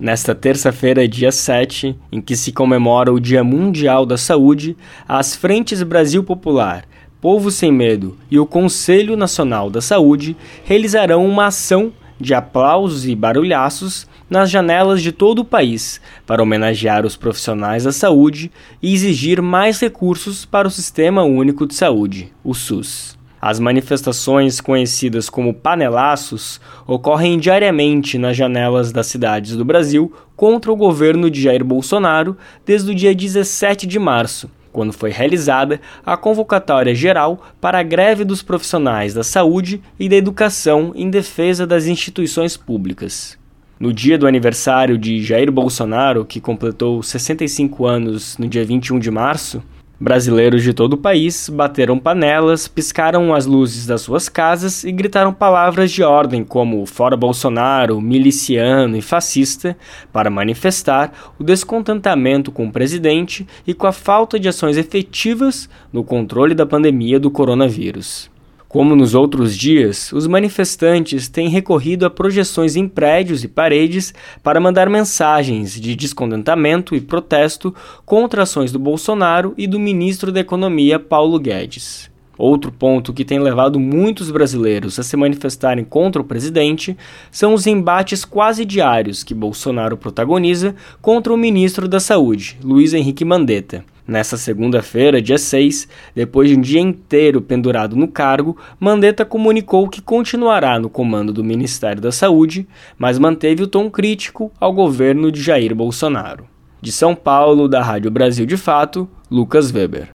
Nesta terça-feira, dia 7, em que se comemora o Dia Mundial da Saúde, as Frentes Brasil Popular, Povo Sem Medo e o Conselho Nacional da Saúde realizarão uma ação de aplausos e barulhaços nas janelas de todo o país para homenagear os profissionais da saúde e exigir mais recursos para o Sistema Único de Saúde, o SUS. As manifestações, conhecidas como panelaços, ocorrem diariamente nas janelas das cidades do Brasil contra o governo de Jair Bolsonaro desde o dia 17 de março, quando foi realizada a convocatória geral para a greve dos profissionais da saúde e da educação em defesa das instituições públicas. No dia do aniversário de Jair Bolsonaro, que completou 65 anos no dia 21 de março, brasileiros de todo o país bateram panelas, piscaram as luzes das suas casas e gritaram palavras de ordem como "Fora Bolsonaro", "miliciano" e "fascista" para manifestar o descontentamento com o presidente e com a falta de ações efetivas no controle da pandemia do coronavírus. Como nos outros dias, os manifestantes têm recorrido a projeções em prédios e paredes para mandar mensagens de descontentamento e protesto contra ações do Bolsonaro e do ministro da Economia, Paulo Guedes. Outro ponto que tem levado muitos brasileiros a se manifestarem contra o presidente são os embates quase diários que Bolsonaro protagoniza contra o ministro da Saúde, Luiz Henrique Mandetta. Nessa segunda-feira, dia 6, depois de um dia inteiro pendurado no cargo, Mandetta comunicou que continuará no comando do Ministério da Saúde, mas manteve o tom crítico ao governo de Jair Bolsonaro. De São Paulo, da Rádio Brasil de Fato, Lucas Weber.